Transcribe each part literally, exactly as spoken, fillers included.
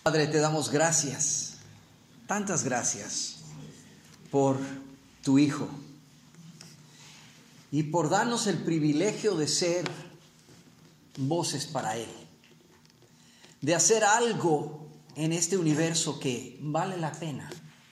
Padre, te damos gracias, tantas gracias por tu Hijo y por darnos el privilegio de ser voces para Él, de hacer algo en este universo que vale la pena,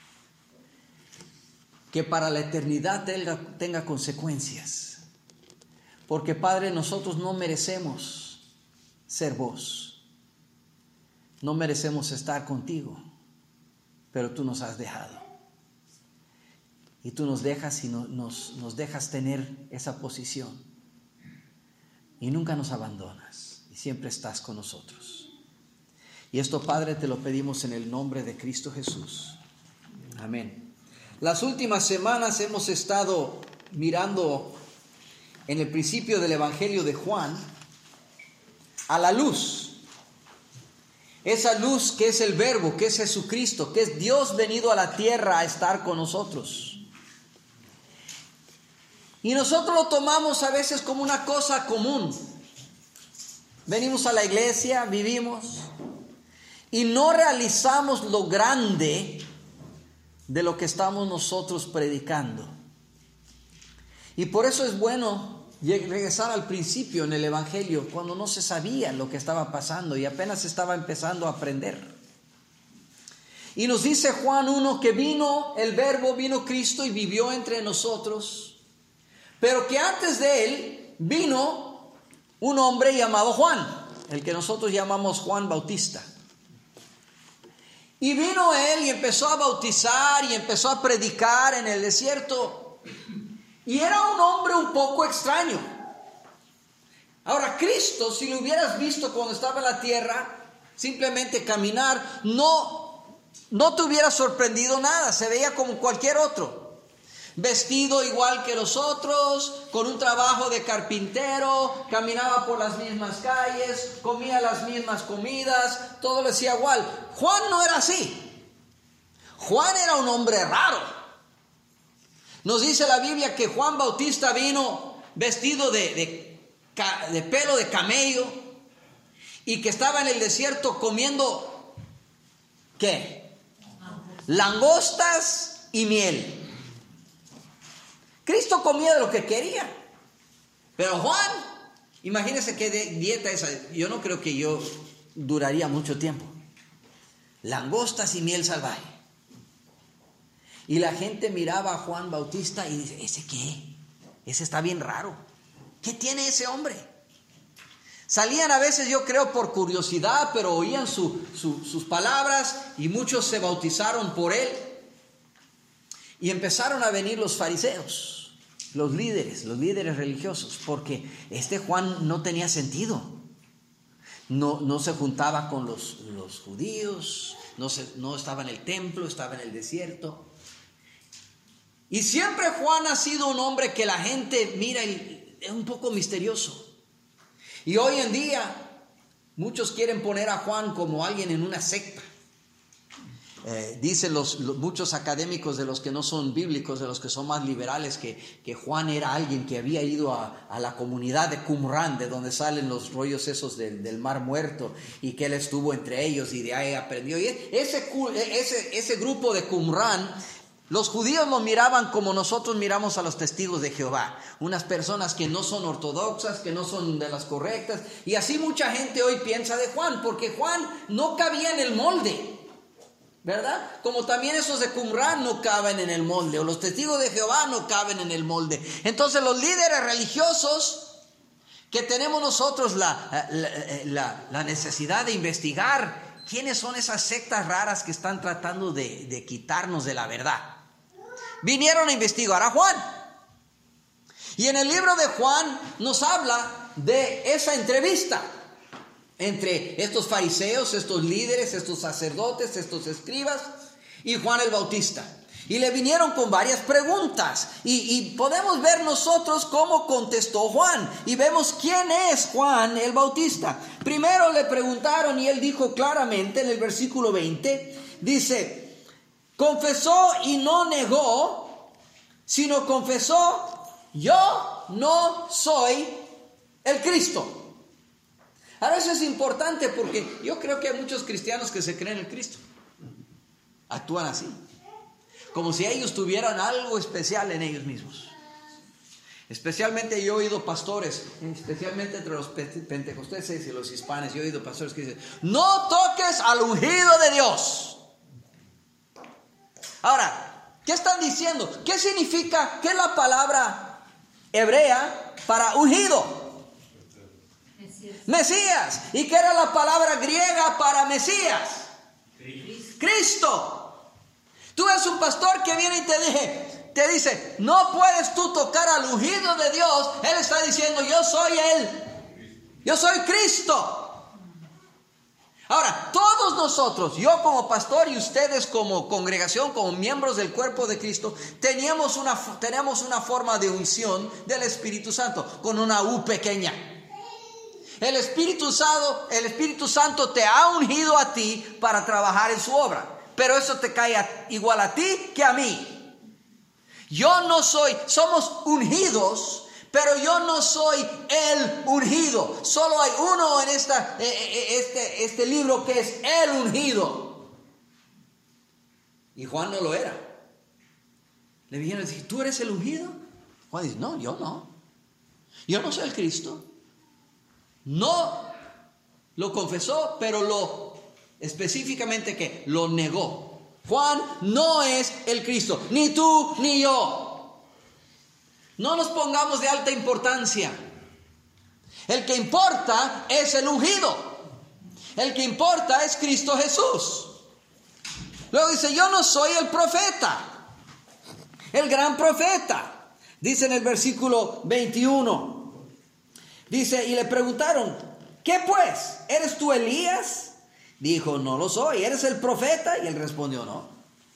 que para la eternidad tenga, tenga consecuencias, porque Padre, nosotros no merecemos ser voz. No merecemos estar contigo, pero tú nos has dejado. Y tú nos dejas y no, nos, nos dejas tener esa posición. Y nunca nos abandonas. Y siempre estás con nosotros. Y esto, Padre, te lo pedimos en el nombre de Cristo Jesús. Amén. Las últimas semanas hemos estado mirando en el principio del Evangelio de Juan a la luz. Esa luz que es el Verbo, que es Jesucristo, que es Dios venido a la tierra a estar con nosotros. Y nosotros lo tomamos a veces como una cosa común. Venimos a la iglesia, vivimos, y no realizamos lo grande de lo que estamos nosotros predicando. Y por eso es bueno regresar al principio en el Evangelio, cuando no se sabía lo que estaba pasando y apenas estaba empezando a aprender. Y nos dice Juan uno que vino el Verbo, vino Cristo y vivió entre nosotros, pero que antes de Él vino un hombre llamado Juan, el que nosotros llamamos Juan Bautista. Y vino Él y empezó a bautizar y empezó a predicar en el desierto. Y era un hombre un poco extraño. Ahora, Cristo, si lo hubieras visto cuando estaba en la tierra, simplemente caminar, no, no te hubiera sorprendido nada. Se veía como cualquier otro. Vestido igual que los otros, con un trabajo de carpintero, caminaba por las mismas calles, comía las mismas comidas, todo le hacía igual. Juan no era así. Juan era un hombre raro. Nos dice la Biblia que Juan Bautista vino vestido de, de, de pelo de camello y que estaba en el desierto comiendo, ¿qué? Langostas y miel. Cristo comía de lo que quería. Pero Juan, imagínense qué dieta esa. Yo no creo que yo duraría mucho tiempo. Langostas y miel salvaje. Y la gente miraba a Juan Bautista y dice, ¿ese qué? Ese está bien raro. ¿Qué tiene ese hombre? Salían a veces, yo creo, por curiosidad, pero oían su, su, sus palabras y muchos se bautizaron por él. Y empezaron a venir los fariseos, los líderes, los líderes religiosos, porque este Juan no tenía sentido. No, no se juntaba con los, los judíos, no, se, no estaba en el templo, estaba en el desierto. Y siempre Juan ha sido un hombre que la gente mira y es un poco misterioso. Y hoy en día muchos quieren poner a Juan como alguien en una secta. Eh, dicen los, los, muchos académicos de los que no son bíblicos, de los que son más liberales, que, que Juan era alguien que había ido a, a la comunidad de Qumran, de donde salen los rollos esos del, del Mar Muerto, y que él estuvo entre ellos y de ahí aprendió. Y ese, ese, ese grupo de Qumran, los judíos lo miraban como nosotros miramos a los testigos de Jehová, unas personas que no son ortodoxas, que no son de las correctas, y así mucha gente hoy piensa de Juan, porque Juan no cabía en el molde, ¿verdad? Como también esos de Qumran no caben en el molde, o los testigos de Jehová no caben en el molde. Entonces los líderes religiosos que tenemos nosotros la, la, la, la necesidad de investigar quiénes son esas sectas raras que están tratando de, de quitarnos de la verdad, vinieron a investigar a Juan. Y en el libro de Juan nos habla de esa entrevista entre estos fariseos, estos líderes, estos sacerdotes, estos escribas y Juan el Bautista. Y le vinieron con varias preguntas. Y, y podemos ver nosotros cómo contestó Juan. Y vemos quién es Juan el Bautista. Primero le preguntaron y él dijo claramente en el versículo veinte. Dice, confesó y no negó, sino confesó, yo no soy el Cristo. Ahora eso es importante porque yo creo que hay muchos cristianos que se creen en Cristo. Actúan así, como si ellos tuvieran algo especial en ellos mismos. Especialmente yo he oído pastores, especialmente entre los pentecosteses y los hispanos, yo he oído pastores que dicen: no toques al ungido de Dios. Ahora, ¿qué están diciendo? ¿Qué significa? ¿Qué es la palabra hebrea para ungido? Mesías. Mesías. ¿Y qué era la palabra griega para Mesías? Cristo. Cristo. Tú eres un pastor que viene y te dije... Te dice, no puedes tú tocar al ungido de Dios. Él está diciendo, yo soy Él. Yo soy Cristo. Ahora, todos nosotros, yo como pastor y ustedes como congregación, como miembros del cuerpo de Cristo, teníamos una, tenemos una forma de unción del Espíritu Santo, con una U pequeña. El Espíritu Santo, el Espíritu Santo te ha ungido a ti para trabajar en su obra. Pero eso te cae a, igual a ti que a mí. Yo no soy, somos ungidos, pero yo no soy el ungido. Solo hay uno en esta, este, este libro que es el ungido. Y Juan no lo era. Le dijeron, ¿tú eres el ungido? Juan dice, no, yo no. Yo no soy el Cristo. No lo confesó, pero lo específicamente que lo negó. Juan no es el Cristo, ni tú ni yo. No nos pongamos de alta importancia. El que importa es el ungido. El que importa es Cristo Jesús. Luego dice, yo no soy el profeta, el gran profeta. Dice en el versículo veintiuno. Dice, y le preguntaron, ¿qué pues? ¿Eres tú Elías? Dijo, no lo soy. ¿Eres el profeta? Y él respondió, no.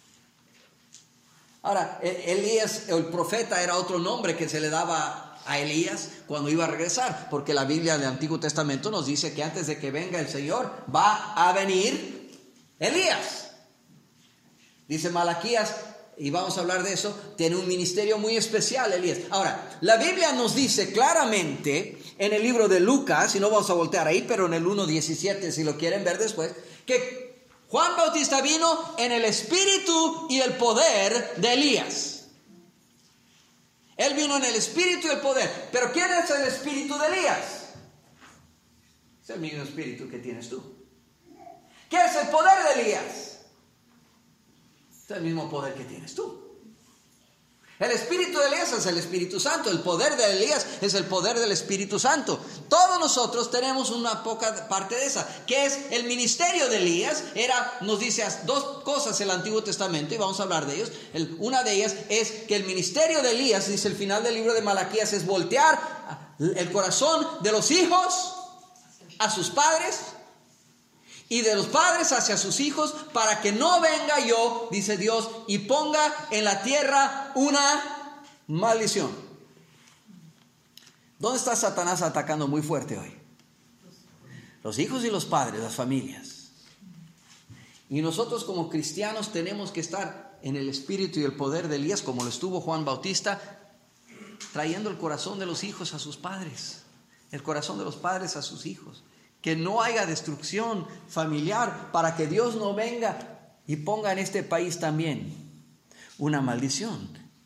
Ahora, Elías, el profeta, era otro nombre que se le daba a Elías cuando iba a regresar, porque la Biblia del Antiguo Testamento nos dice que antes de que venga el Señor va a venir Elías. Dice Malaquías, y vamos a hablar de eso, tiene un ministerio muy especial Elías. Ahora, la Biblia nos dice claramente en el libro de Lucas, y no vamos a voltear ahí, pero en el uno diecisiete, si lo quieren ver después, que Juan Bautista vino en el espíritu y el poder de Elías. Él vino en el espíritu y el poder. Pero ¿quién es el espíritu de Elías? Es el mismo espíritu que tienes tú. ¿Qué es el poder de Elías? Es el mismo poder que tienes tú. El espíritu de Elías es el Espíritu Santo. El poder de Elías es el poder del Espíritu Santo. Todos nosotros tenemos una poca parte de esa. ¿Qué es el ministerio de Elías? Era, nos dice dos cosas el Antiguo Testamento y vamos a hablar de ellos. El, una de ellas es que el ministerio de Elías, dice el final del libro de Malaquías, es voltear el corazón de los hijos a sus padres y de los padres hacia sus hijos, para que no venga yo, dice Dios, y ponga en la tierra una maldición. ¿Dónde está Satanás atacando muy fuerte hoy? Los hijos y los padres, las familias. Y nosotros como cristianos tenemos que estar en el espíritu y el poder de Elías, como lo estuvo Juan Bautista, trayendo el corazón de los hijos a sus padres, el corazón de los padres a sus hijos. Que no haya destrucción familiar, para que Dios no venga y ponga en este país también una maldición.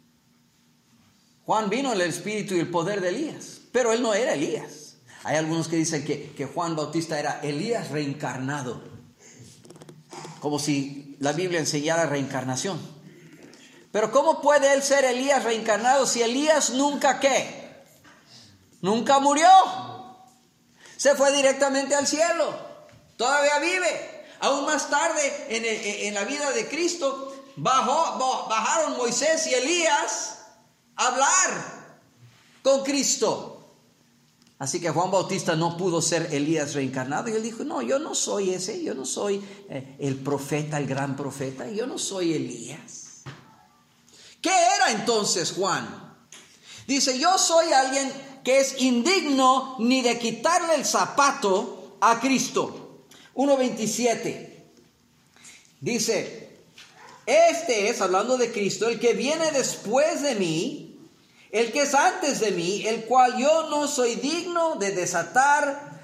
Juan vino en el espíritu y el poder de Elías, pero él no era Elías. Hay algunos que dicen que, que Juan Bautista era Elías reencarnado, como si la Biblia enseñara reencarnación. Pero ¿cómo puede él ser Elías reencarnado si Elías nunca qué? Nunca murió. Se fue directamente al cielo. Todavía vive. Aún más tarde en, en la vida de Cristo bajó, bajaron Moisés y Elías a hablar con Cristo. Así que Juan Bautista no pudo ser Elías reencarnado. Y él dijo, no, yo no soy ese. Yo no soy eh, el profeta, el gran profeta. Yo no soy Elías. ¿Qué era entonces Juan? Dice, yo soy alguien que es indigno ni de quitarle el zapato a Cristo. uno veintisiete. Dice, este es, hablando de Cristo, el que viene después de mí, el que es antes de mí, el cual yo no soy digno de desatar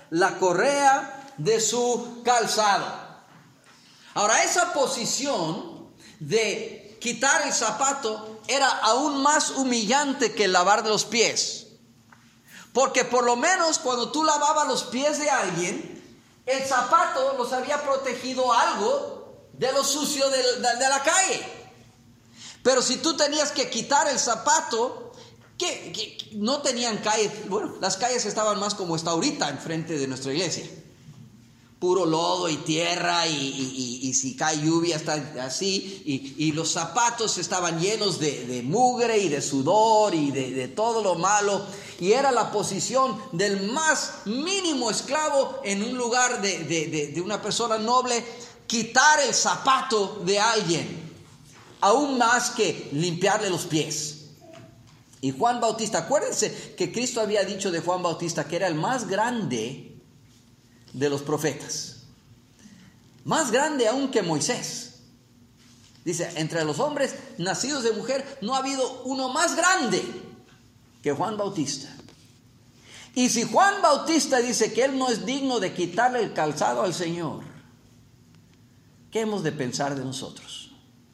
la correa de su calzado. Ahora, esa posición de quitar el zapato era aún más humillante que el lavar de los pies. Porque por lo menos cuando tú lavabas los pies de alguien, el zapato los había protegido algo de lo sucio de, de, de la calle. Pero si tú tenías que quitar el zapato, que, que no tenían calles, bueno, las calles estaban más como está ahorita enfrente de nuestra iglesia. Puro lodo y tierra y, y, y, y si cae lluvia está así. Y, y los zapatos estaban llenos de, de mugre y de sudor y de, de todo lo malo. Y era la posición del más mínimo esclavo en un lugar de, de, de, de una persona noble, quitar el zapato de alguien, aún más que limpiarle los pies. Y Juan Bautista, acuérdense que Cristo había dicho de Juan Bautista que era el más grande de los profetas, más grande aún que Moisés. Dice, entre los hombres nacidos de mujer no ha habido uno más grande que Juan Bautista. Y si Juan Bautista dice que él no es digno de quitarle el calzado al Señor, ¿qué hemos de pensar de nosotros?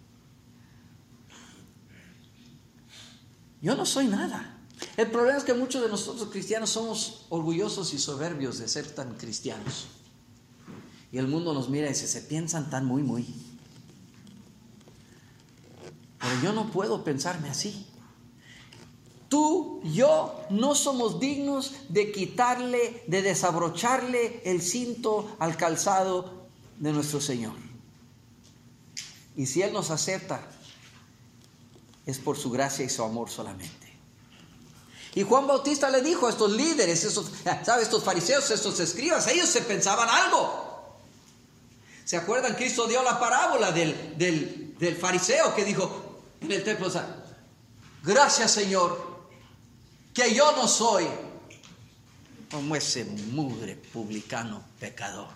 Yo no soy nada. El problema es que muchos de nosotros cristianos somos orgullosos y soberbios de ser tan cristianos. Y el mundo nos mira y dice, se piensan tan muy, muy. Pero yo no puedo pensarme así. Tú, yo, no somos dignos de quitarle, de desabrocharle el cinto al calzado de nuestro Señor. Y si Él nos acepta, es por su gracia y su amor solamente. Y Juan Bautista le dijo a estos líderes, estos, ¿sabe? Estos fariseos, estos escribas, ellos se pensaban algo. ¿Se acuerdan? Cristo dio la parábola del, del, del fariseo que dijo en el templo, o sea, gracias Señor, que yo no soy como ese mugre publicano pecador.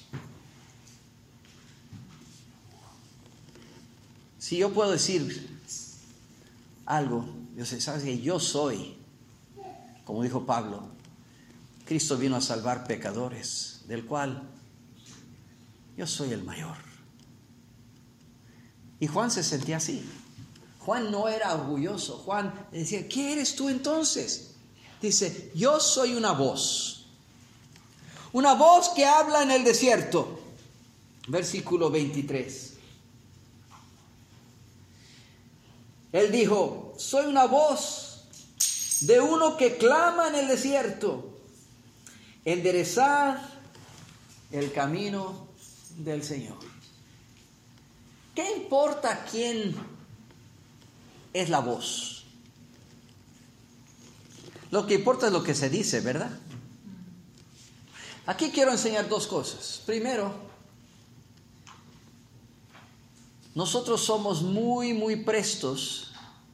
Si yo puedo decir algo, yo sé, sabes que yo soy, como dijo Pablo, Cristo vino a salvar pecadores, del cual yo soy el mayor. Y Juan se sentía así. Juan no era orgulloso. Juan decía, ¿qué eres tú entonces? Dice, yo soy una voz. Una voz que habla en el desierto. Versículo veintitrés. Él dijo, soy una voz de uno que clama en el desierto, enderezad el camino del Señor. ¿Qué importa quién es la voz? Lo que importa es lo que se dice, ¿verdad? Aquí quiero enseñar dos cosas. Primero, nosotros somos muy, muy prestos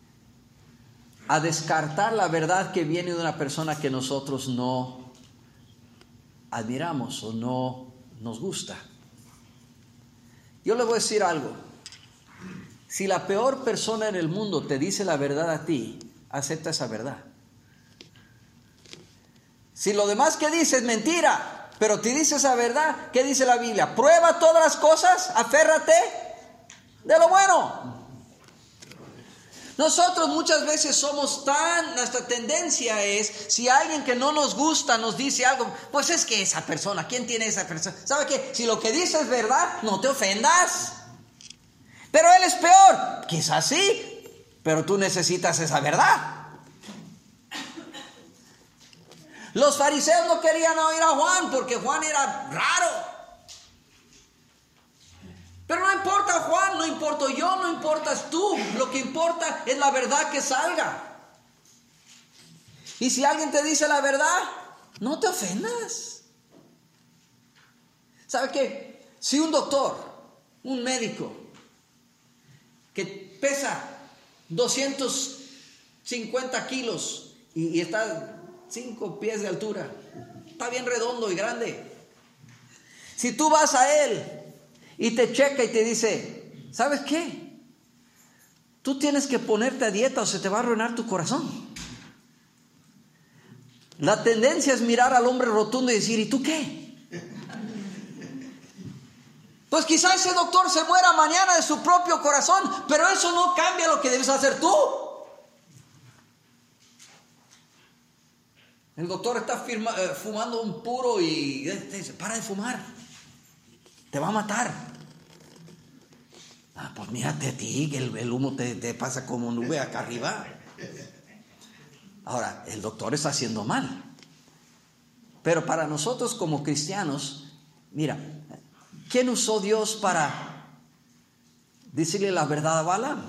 a descartar la verdad que viene de una persona que nosotros no admiramos o no nos gusta. Yo le voy a decir algo. Si la peor persona en el mundo te dice la verdad a ti, acepta esa verdad. Si lo demás que dice es mentira, pero te dice esa verdad, ¿qué dice la Biblia? Prueba todas las cosas, aférrate de lo bueno. Nosotros muchas veces somos tan, nuestra tendencia es, si alguien que no nos gusta nos dice algo, pues es que esa persona, ¿quién tiene esa persona? ¿Sabe qué? Si lo que dice es verdad, no te ofendas. Pero él es peor, quizás sí, pero tú necesitas esa verdad. Los fariseos no querían oír a Juan porque Juan era raro. Pero no importa Juan, no importo yo, no importas tú. Lo que importa es la verdad que salga. Y si alguien te dice la verdad, no te ofendas. ¿Sabe qué? Si un doctor, un médico, que pesa doscientos cincuenta kilos y, y está cinco pies de altura, está bien redondo y grande. Si tú vas a él y te checa y te dice, ¿sabes qué? Tú tienes que ponerte a dieta o se te va a arruinar tu corazón. La tendencia es mirar al hombre rotundo y decir, ¿y tú qué? Pues quizá ese doctor se muera mañana de su propio corazón, pero eso no cambia lo que debes hacer tú. El doctor está firma, eh, fumando un puro y te dice, para de fumar, te va a matar. Ah, pues mírate a ti, que el, el humo te, te pasa como nube acá arriba. Ahora, el doctor está haciendo mal. Pero para nosotros como cristianos, mira, ¿quién usó Dios para decirle la verdad a Balaam?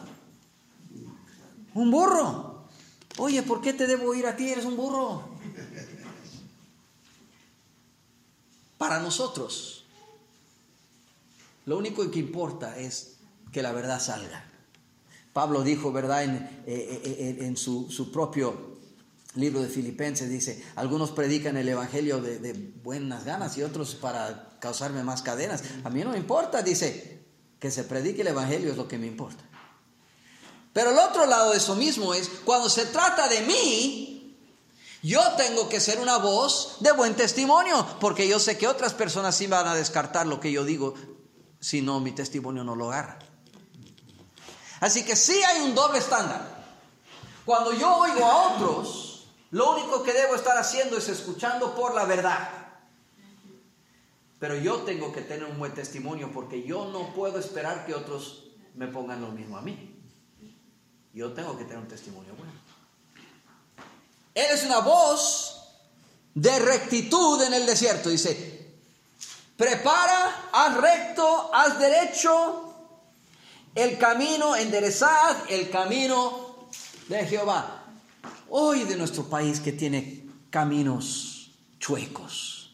Un burro. Oye, ¿por qué te debo ir a ti? Eres un burro. Para nosotros, lo único que importa es que la verdad salga. Pablo dijo, ¿verdad? En, eh, en, en su, su propio libro de Filipenses, dice, algunos predican el evangelio de, de buenas ganas y otros para causarme más cadenas. A mí no me importa, dice, que se predique el evangelio es lo que me importa. Pero el otro lado de eso mismo es, cuando se trata de mí, yo tengo que ser una voz de buen testimonio, porque yo sé que otras personas sí van a descartar lo que yo digo, si no, mi testimonio no lo agarra. Así que sí hay un doble estándar. Cuando yo oigo a otros, lo único que debo estar haciendo es escuchando por la verdad. Pero yo tengo que tener un buen testimonio, porque yo no puedo esperar que otros me pongan lo mismo a mí. Yo tengo que tener un testimonio bueno. Eres una voz de rectitud en el desierto. Dice, prepara, haz recto, haz derecho el camino, enderezad el camino de Jehová. Hoy de nuestro país que tiene caminos chuecos.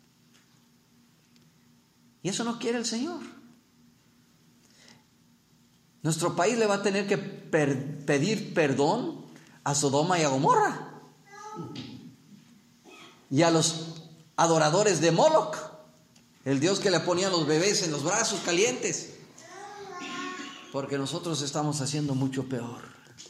Y eso no quiere el Señor. Nuestro país le va a tener que per- pedir perdón a Sodoma y a Gomorra. Y a los adoradores de Moloch, el dios que le ponía los bebés en los brazos calientes. Porque nosotros estamos haciendo mucho peor.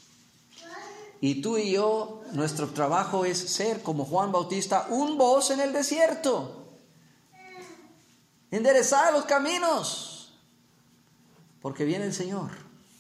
Y tú y yo, nuestro trabajo es ser como Juan Bautista, un voz en el desierto. Enderezar los caminos, porque viene el Señor.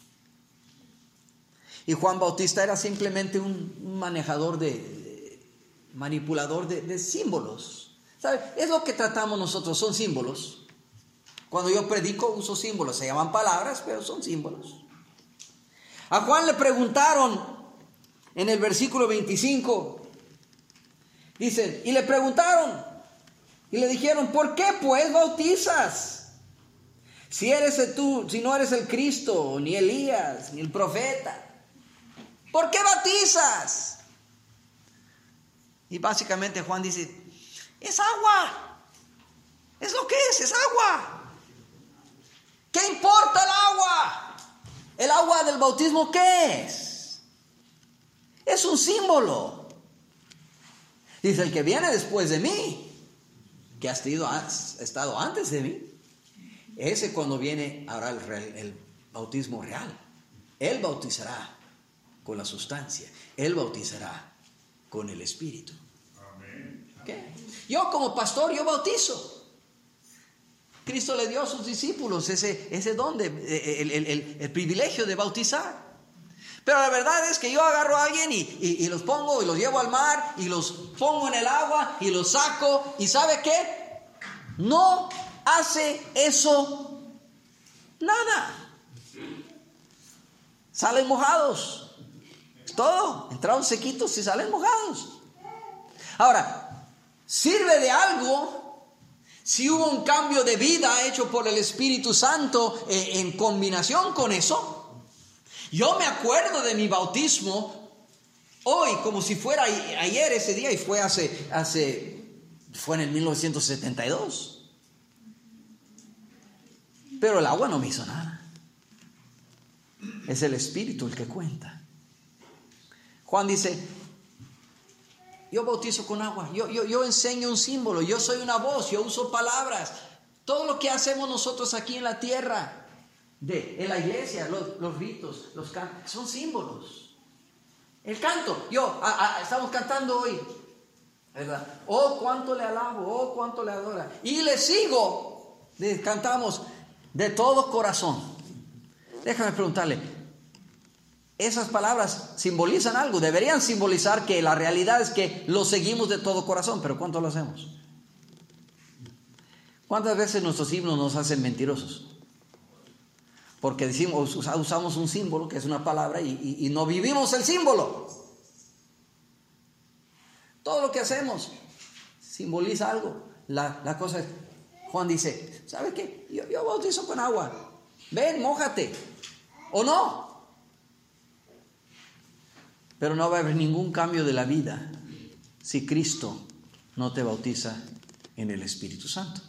Y Juan Bautista era simplemente un, un manejador de, de manipulador de, de símbolos. ¿Sabe? Es lo que tratamos nosotros, son símbolos. Cuando yo predico uso símbolos, se llaman palabras, pero son símbolos. A Juan le preguntaron en el versículo veinticinco, dice, y le preguntaron, y le dijeron, ¿por qué pues bautizas? Si eres tú, si no eres el Cristo, ni Elías, ni el profeta, ¿por qué bautizas? Y básicamente Juan dice, es agua, es lo que es, es agua. ¿Qué importa el agua? ¿El agua del bautismo qué es? Es un símbolo. Dice, el que viene después de mí, que ha estado, ha estado antes de mí, ese cuando viene hará el, el bautismo real. Él bautizará con la sustancia. Él bautizará con el Espíritu. Amén. ¿Qué? Yo como pastor, yo bautizo. Cristo le dio a sus discípulos ese, ese don, de, el, el, el, el privilegio de bautizar. Pero la verdad es que yo agarro a alguien y, y, y los pongo y los llevo al mar y los pongo en el agua y los saco. ¿Y sabe qué? No hace eso nada. Salen mojados. Es todo. Entraron sequitos y salen mojados. Ahora, ¿sirve de algo si hubo un cambio de vida hecho por el Espíritu Santo eh, en combinación con eso? Yo me acuerdo de mi bautismo hoy como si fuera ayer ese día, y fue hace, hace fue en el mil novecientos setenta y dos. Pero el agua no me hizo nada. Es el Espíritu el que cuenta. Juan dice, yo bautizo con agua, yo, yo, yo enseño un símbolo, yo soy una voz, yo uso palabras. Todo lo que hacemos nosotros aquí en la tierra, de, en la iglesia, los, los ritos, los cantos, son símbolos. El canto, yo, a, a, estamos cantando hoy, ¿verdad? Oh, cuánto le alabo, oh, cuánto le adora. Y le sigo, le cantamos de todo corazón. Déjame preguntarle, ¿esas palabras simbolizan algo? Deberían simbolizar que la realidad es que lo seguimos de todo corazón, pero ¿cuánto lo hacemos? ¿Cuántas veces nuestros himnos nos hacen mentirosos? Porque decimos, usamos un símbolo que es una palabra y, y, y no vivimos el símbolo. Todo lo que hacemos simboliza algo. La, la cosa es, Juan dice, ¿sabes qué? Yo, yo bautizo con agua. Ven, mójate. ¿O no? Pero no va a haber ningún cambio de la vida si Cristo no te bautiza en el Espíritu Santo.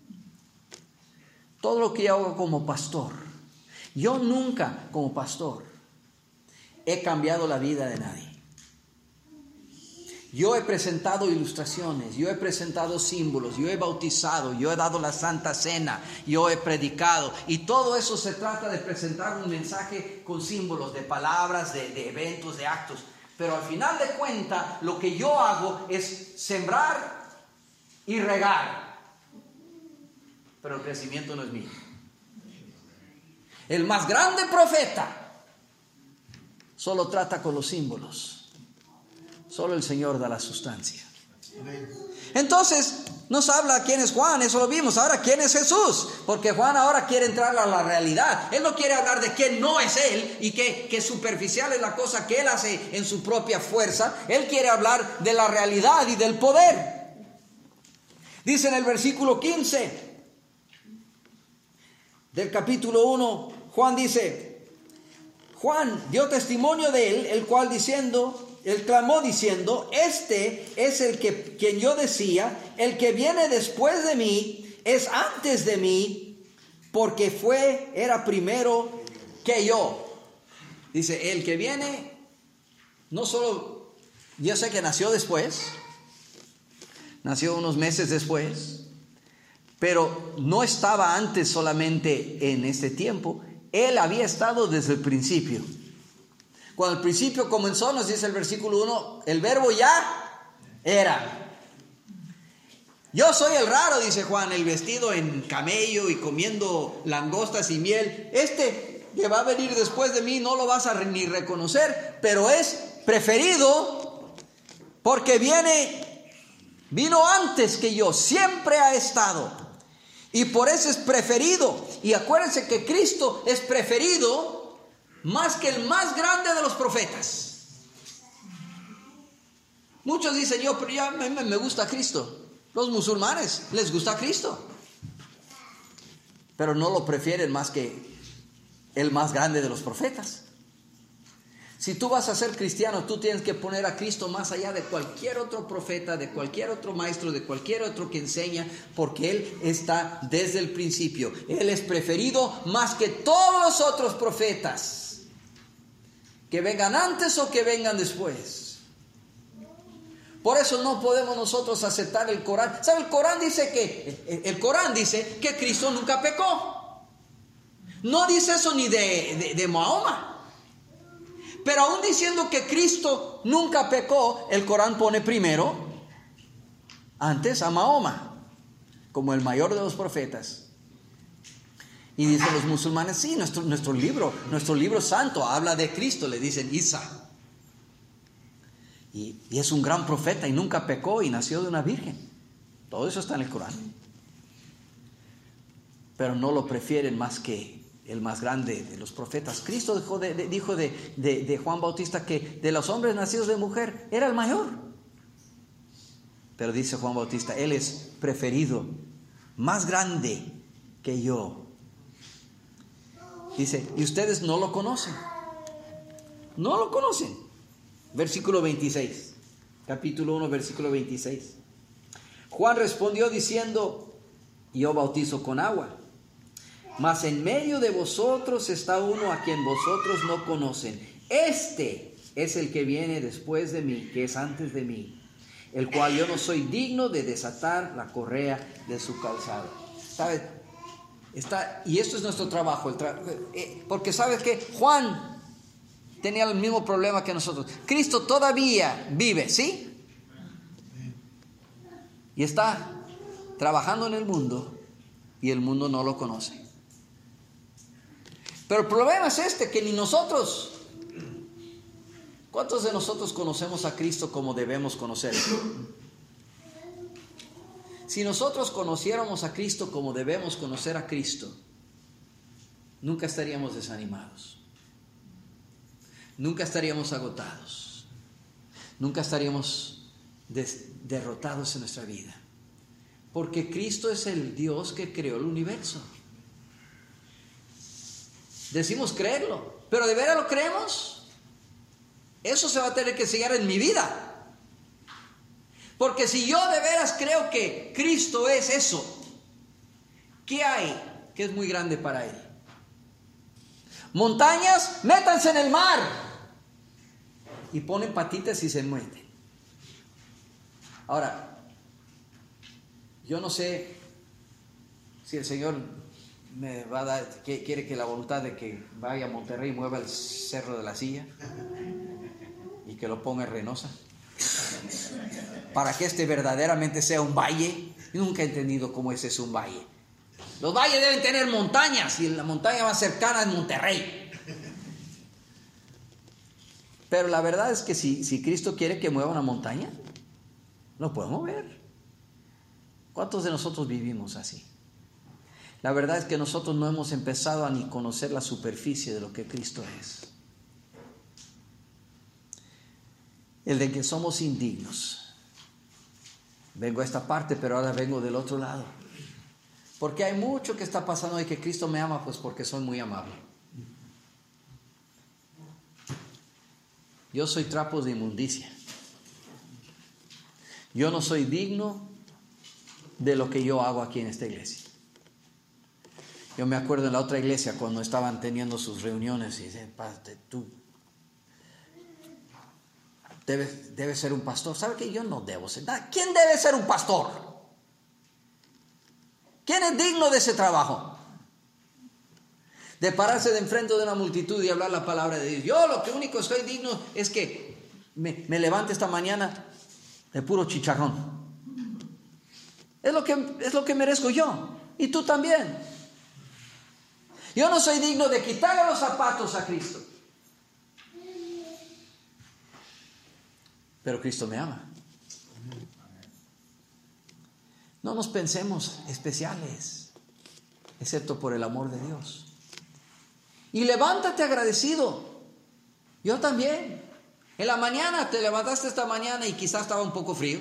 Todo lo que yo hago como pastor, yo nunca como pastor he cambiado la vida de nadie. Yo he presentado ilustraciones, yo he presentado símbolos, yo he bautizado, yo he dado la Santa Cena, yo he predicado. Y todo eso se trata de presentar un mensaje con símbolos, de palabras, de, de eventos, de actos. Pero al final de cuentas, lo que yo hago es sembrar y regar. Pero el crecimiento no es mío. El más grande profeta solo trata con los símbolos. Solo el Señor da la sustancia. Entonces nos habla quién es Juan, eso lo vimos. Ahora, ¿quién es Jesús? Porque Juan ahora quiere entrar a la realidad. Él no quiere hablar de quién no es Él y que, que superficial es la cosa que Él hace en su propia fuerza. Él quiere hablar de la realidad y del poder. Dice en el versículo quince del capítulo uno, Juan dice, Juan dio testimonio de Él, el cual diciendo... Él clamó diciendo, este es el que quien yo decía, el que viene después de mí, es antes de mí, porque fue, era primero que yo. Dice, el que viene, no solo, yo sé que nació después, nació unos meses después, pero no estaba antes solamente en este tiempo, él había estado desde el principio. Cuando el principio comenzó, nos dice el versículo uno, el verbo ya era. Yo soy el raro, dice Juan, el vestido en camello y comiendo langostas y miel. Este que va a venir después de mí no lo vas a ni reconocer, pero es preferido porque viene, vino antes que yo, siempre ha estado. Y por eso es preferido. Y acuérdense que Cristo es preferido más que el más grande de los profetas. Muchos dicen, yo, pero ya me, me gusta Cristo. Los musulmanes les gusta Cristo, pero no lo prefieren más que el más grande de los profetas. Si tú vas a ser cristiano, tú tienes que poner a Cristo más allá de cualquier otro profeta, de cualquier otro maestro, de cualquier otro que enseña, porque Él está desde el principio. Él es preferido más que todos los otros profetas, que vengan antes o que vengan después. Por eso no podemos nosotros aceptar el Corán. ¿Sabe? El Corán dice que el Corán dice que Cristo nunca pecó. No dice eso ni de, de, de Mahoma. Pero aún diciendo que Cristo nunca pecó, el Corán pone primero, antes a Mahoma, como el mayor de los profetas. Y dicen los musulmanes, sí, nuestro, nuestro libro, nuestro libro santo habla de Cristo, le dicen Isa. Y, y es un gran profeta y nunca pecó y nació de una virgen. Todo eso está en el Corán. Pero no lo prefieren más que el más grande de los profetas. Cristo dijo de, de, dijo de, de, de Juan Bautista que de los hombres nacidos de mujer era el mayor. Pero dice Juan Bautista, Él es preferido, más grande que yo. Dice, y ustedes no lo conocen. No lo conocen. Versículo veintiséis. Capítulo uno, versículo veintiséis. Juan respondió diciendo, yo bautizo con agua, mas en medio de vosotros está uno a quien vosotros no conocen. Este es el que viene después de mí, que es antes de mí, el cual yo no soy digno de desatar la correa de su calzado. ¿Sabes? Está, y esto es nuestro trabajo, el tra- eh, porque sabes que Juan tenía el mismo problema que nosotros. Cristo todavía vive, ¿sí? Y está trabajando en el mundo y el mundo no lo conoce. Pero el problema es este, que ni nosotros, ¿cuántos de nosotros conocemos a Cristo como debemos conocerlo? Si nosotros conociéramos a Cristo como debemos conocer a Cristo, nunca estaríamos desanimados, nunca estaríamos agotados, nunca estaríamos des- derrotados en nuestra vida, porque Cristo es el Dios que creó el universo. Decimos creerlo, pero ¿de veras lo creemos? Eso se va a tener que sellar en mi vida. Porque si yo de veras creo que Cristo es eso, ¿qué hay que es muy grande para Él? Montañas, métanse en el mar. Y ponen patitas y se meten. Ahora, yo no sé si el Señor me va a dar, que quiere que la voluntad de que vaya a Monterrey y mueva el Cerro de la Silla y que lo ponga en Reynosa, para que este verdaderamente sea un valle. Yo nunca he entendido cómo ese es un valle. Los valles deben tener montañas y la montaña más cercana es Monterrey. Pero la verdad es que si, si Cristo quiere que mueva una montaña, lo puede mover. ¿Cuántos de nosotros vivimos así? La verdad es que nosotros no hemos empezado a ni conocer la superficie de lo que Cristo es. El de que somos indignos. Vengo a esta parte, pero ahora vengo del otro lado. Porque hay mucho que está pasando y que Cristo me ama, pues porque soy muy amable. Yo soy trapos de inmundicia. Yo no soy digno de lo que yo hago aquí en esta iglesia. Yo me acuerdo en la otra iglesia cuando estaban teniendo sus reuniones y dicen, Padre, tú debes, debes ser un pastor. ¿Sabe que yo no debo ser? ¿Quién debe ser un pastor? ¿Quién es digno de ese trabajo? De pararse de enfrente de una multitud y hablar la palabra de Dios. Yo lo que único soy digno es que me, me levante esta mañana de puro chicharrón. Es lo que, es lo que merezco yo. Y tú también. Yo no soy digno de quitarle los zapatos a Cristo. Pero Cristo me ama. No nos pensemos especiales, excepto por el amor de Dios. Y levántate agradecido. Yo también. En la mañana te levantaste esta mañana y quizás estaba un poco frío.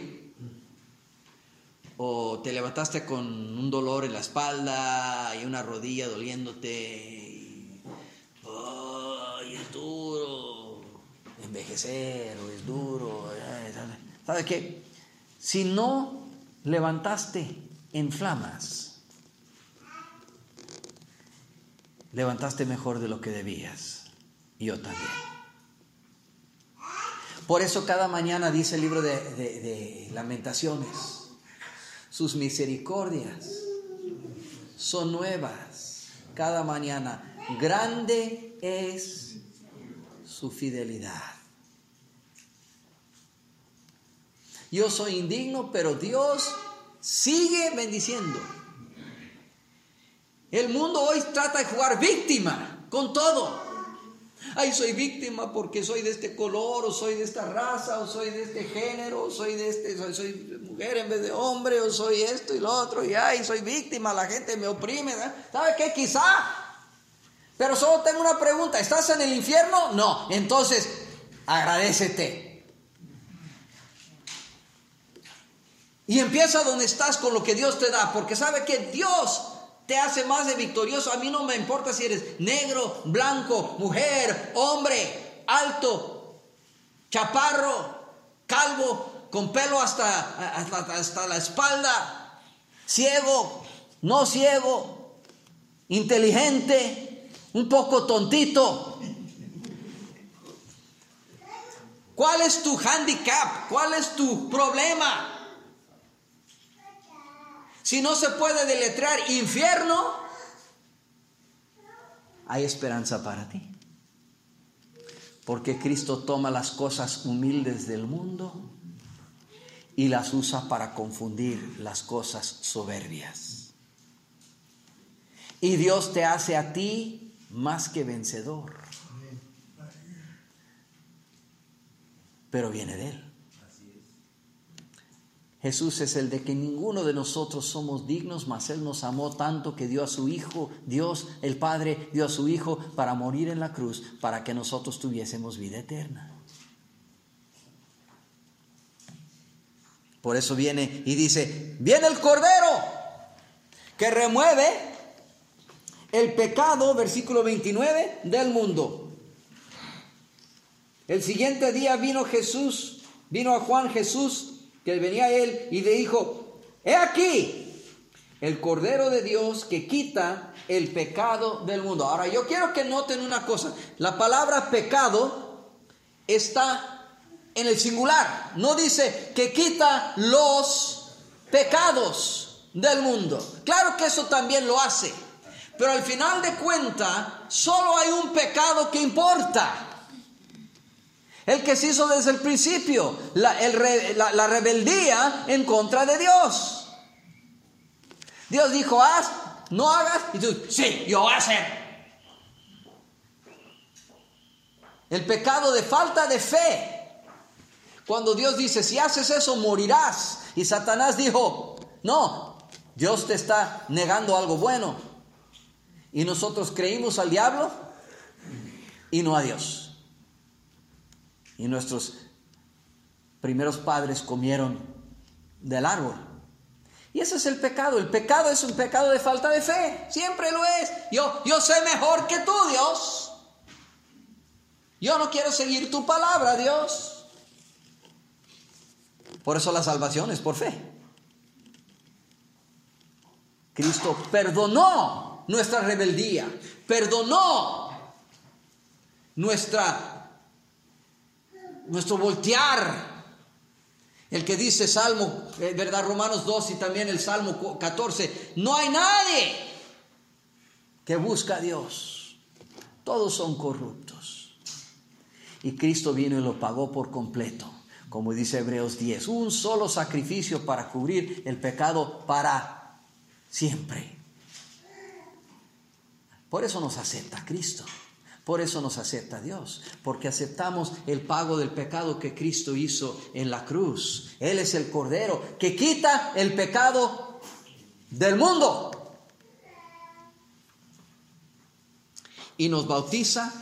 O te levantaste con un dolor en la espalda y una rodilla doliéndote. Y, oh, y es duro envejecer, o es duro. ¿Sabes qué? Si no levantaste en flamas, levantaste mejor de lo que debías. Y yo también. Por eso cada mañana dice el libro de, de, de Lamentaciones, sus misericordias son nuevas cada mañana. Grande es su fidelidad. Yo soy indigno, pero Dios sigue bendiciendo. El mundo hoy trata de jugar víctima con todo. Ay, soy víctima porque soy de este color, o soy de esta raza, o soy de este género, o soy de este, soy, soy mujer en vez de hombre, o soy esto y lo otro, y ay, soy víctima, la gente me oprime. ¿Sabe qué? Quizá. Pero solo tengo una pregunta: ¿estás en el infierno? No. Entonces, agradécete. Y empieza donde estás con lo que Dios te da, porque sabe que Dios te hace más de victorioso. A mí no me importa si eres negro, blanco, mujer, hombre, alto, chaparro, calvo, con pelo hasta, hasta, hasta la espalda, ciego, no ciego, inteligente, un poco tontito. ¿Cuál es tu handicap? ¿Cuál es tu problema? Si no se puede deletrear infierno, hay esperanza para ti. Porque Cristo toma las cosas humildes del mundo y las usa para confundir las cosas soberbias. Y Dios te hace a ti más que vencedor. Pero viene de Él. Jesús es el de que ninguno de nosotros somos dignos, mas Él nos amó tanto que dio a su Hijo, Dios el Padre dio a su Hijo para morir en la cruz, para que nosotros tuviésemos vida eterna. Por eso viene y dice, viene el Cordero que remueve el pecado, versículo veintinueve, del mundo. El siguiente día vino Jesús, vino a Juan Jesús, que venía a él y le dijo, he aquí el Cordero de Dios que quita el pecado del mundo. Ahora yo quiero que noten una cosa, la palabra pecado está en el singular, no dice que quita los pecados del mundo. Claro que eso también lo hace, pero al final de cuentas solo hay un pecado que importa. El que se hizo desde el principio, la, el re, la, la rebeldía en contra de Dios. Dios dijo, haz, no hagas, y tú, sí, yo voy a hacer. El pecado de falta de fe. Cuando Dios dice, si haces eso, morirás. Y Satanás dijo, no, Dios te está negando algo bueno. Y nosotros creímos al diablo y no a Dios. Y nuestros primeros padres comieron del árbol. Y ese es el pecado. El pecado es un pecado de falta de fe. Siempre lo es. Yo, yo sé mejor que tú, Dios. Yo no quiero seguir tu palabra, Dios. Por eso la salvación es por fe. Cristo perdonó nuestra rebeldía. Perdonó nuestra Nuestro voltear, el que dice Salmo, eh, verdad, Romanos dos y también el Salmo catorce, no hay nadie que busca a Dios, todos son corruptos. Y Cristo vino y lo pagó por completo, como dice Hebreos diez, un solo sacrificio para cubrir el pecado para siempre. Por eso nos acepta Cristo. Por eso nos acepta Dios, porque aceptamos el pago del pecado que Cristo hizo en la cruz. Él es el Cordero que quita el pecado del mundo. Y nos bautiza.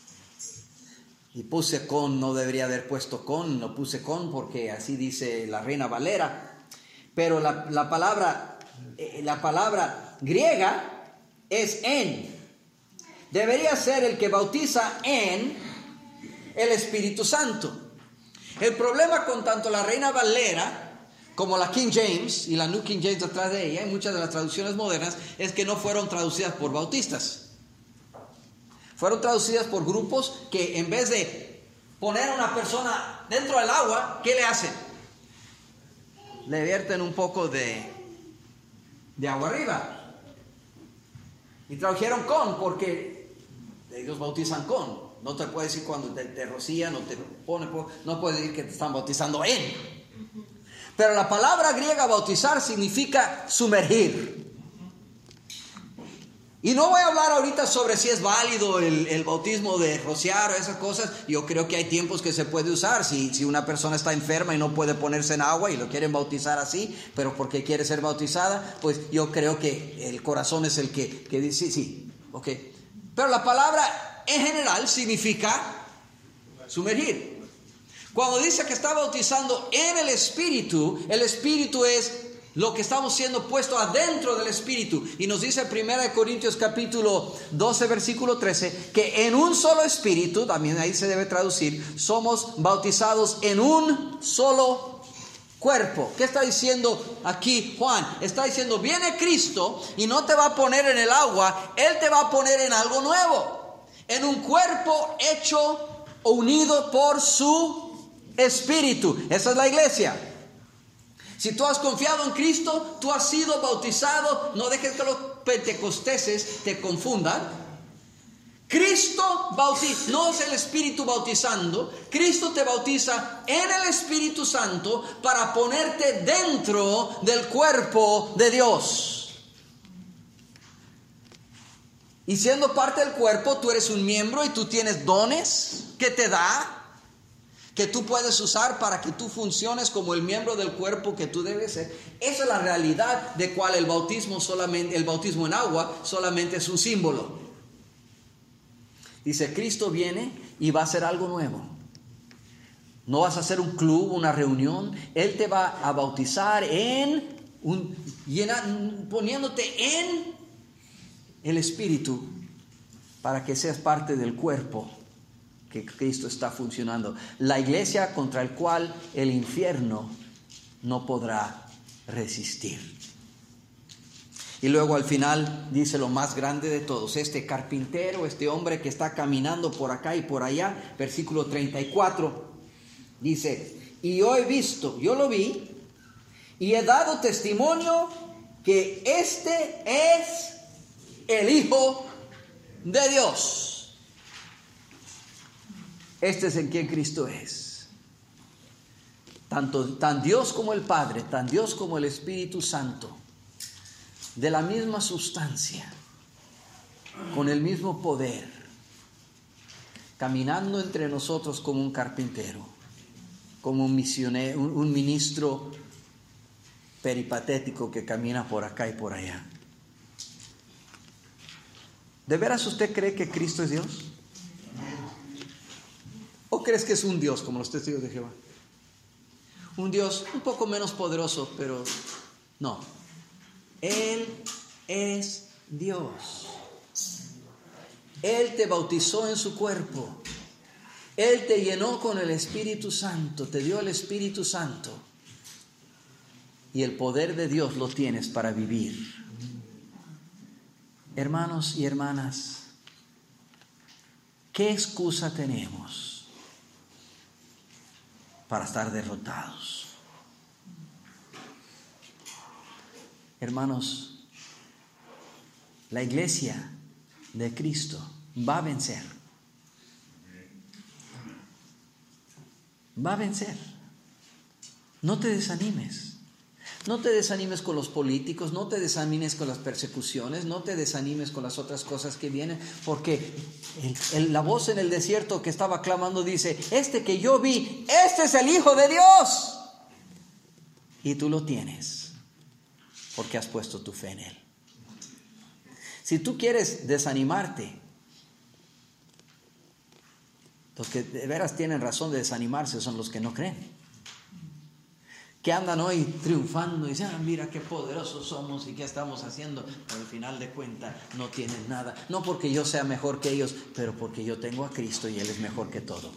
Y puse con, no debería haber puesto con, no puse con porque así dice la Reina Valera. Pero la, la palabra, la palabra griega es en. Debería ser el que bautiza en el Espíritu Santo. El problema con tanto la Reina Valera como la King James y la New King James detrás de ella, y muchas de las traducciones modernas, es que no fueron traducidas por bautistas. Fueron traducidas por grupos que en vez de poner a una persona dentro del agua, ¿qué le hacen? Le vierten un poco de, de agua arriba. Y tradujeron con porque ellos bautizan con. No te puedes decir cuando te, te rocían o te ponen, no puedes decir que te están bautizando en. Pero la palabra griega bautizar significa sumergir. Y no voy a hablar ahorita sobre si es válido el, el bautismo de rociar o esas cosas. Yo creo que hay tiempos que se puede usar. Si, si una persona está enferma y no puede ponerse en agua y lo quieren bautizar así, pero porque quiere ser bautizada, pues yo creo que el corazón es el que, que dice, sí, sí, ok. Pero la palabra en general significa sumergir. Cuando dice que está bautizando en el Espíritu, el Espíritu es lo que estamos siendo puesto adentro del Espíritu. Y nos dice primera de Corintios capítulo doce versículo trece que en un solo Espíritu, también ahí se debe traducir, somos bautizados en un solo cuerpo. ¿Qué está diciendo aquí Juan? Está diciendo, viene Cristo y no te va a poner en el agua, Él te va a poner en algo nuevo, en un cuerpo hecho o unido por su Espíritu. Esa es la iglesia. Si tú has confiado en Cristo, tú has sido bautizado. No dejes que los pentecosteses te confundan. Cristo bautiza, no es el Espíritu bautizando, Cristo te bautiza en el Espíritu Santo para ponerte dentro del cuerpo de Dios. Y siendo parte del cuerpo, tú eres un miembro y tú tienes dones que te da, que tú puedes usar para que tú funciones como el miembro del cuerpo que tú debes ser. Esa es la realidad de cual el bautismo solamente, el bautismo en agua solamente es un símbolo. Dice, Cristo viene y va a hacer algo nuevo. No vas a hacer un club, una reunión. Él te va a bautizar en un, llena, poniéndote en el Espíritu para que seas parte del cuerpo que Cristo está funcionando. La iglesia contra el cual el infierno no podrá resistir. Y luego al final dice lo más grande de todos, este carpintero, este hombre que está caminando por acá y por allá, versículo treinta y cuatro, dice, y yo he visto, yo lo vi, y he dado testimonio que este es el Hijo de Dios. Este es en quien Cristo es. Tanto, tan Dios como el Padre, tan Dios como el Espíritu Santo, de la misma sustancia, con el mismo poder, caminando entre nosotros como un carpintero, como un misionero, un, un ministro peripatético que camina por acá y por allá. ¿De veras usted cree que Cristo es Dios? ¿O crees que es un Dios como los testigos de Jehová? Un Dios un poco menos poderoso, pero no. Él es Dios. Él te bautizó en su cuerpo. Él te llenó con el Espíritu Santo, te dio el Espíritu Santo. Y el poder de Dios lo tienes para vivir. Hermanos y hermanas, ¿qué excusa tenemos para estar derrotados? Hermanos, la iglesia de Cristo va a vencer. Va a vencer. No te desanimes. No te desanimes con los políticos, no te desanimes con las persecuciones, no te desanimes con las otras cosas que vienen, porque el, el, la voz en el desierto que estaba clamando dice, este que yo vi, este es el Hijo de Dios. Y tú lo tienes, porque has puesto tu fe en Él. Si tú quieres desanimarte, los que de veras tienen razón de desanimarse son los que no creen. Que andan hoy triunfando y dicen, ah, mira qué poderosos somos y qué estamos haciendo. Pero al final de cuentas no tienen nada. No porque yo sea mejor que ellos, pero porque yo tengo a Cristo y Él es mejor que todo.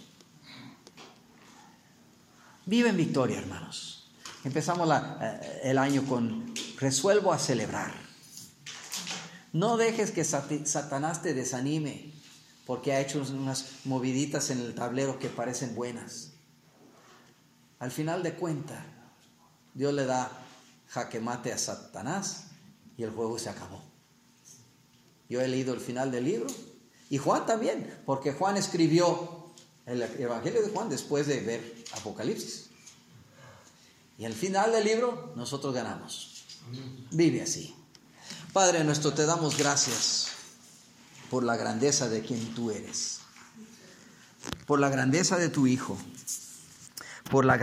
Vive en victoria, hermanos. Empezamos la, el año con resuelvo a celebrar. No dejes que Satanás te desanime porque ha hecho unas moviditas en el tablero que parecen buenas. Al final de cuentas, Dios le da jaque mate a Satanás y el juego se acabó. Yo he leído el final del libro y Juan también, porque Juan escribió el Evangelio de Juan después de ver Apocalipsis. Y al final del libro nosotros ganamos. Vive así. Padre nuestro, te damos gracias por la grandeza de quien tú eres, por la grandeza de tu Hijo, por la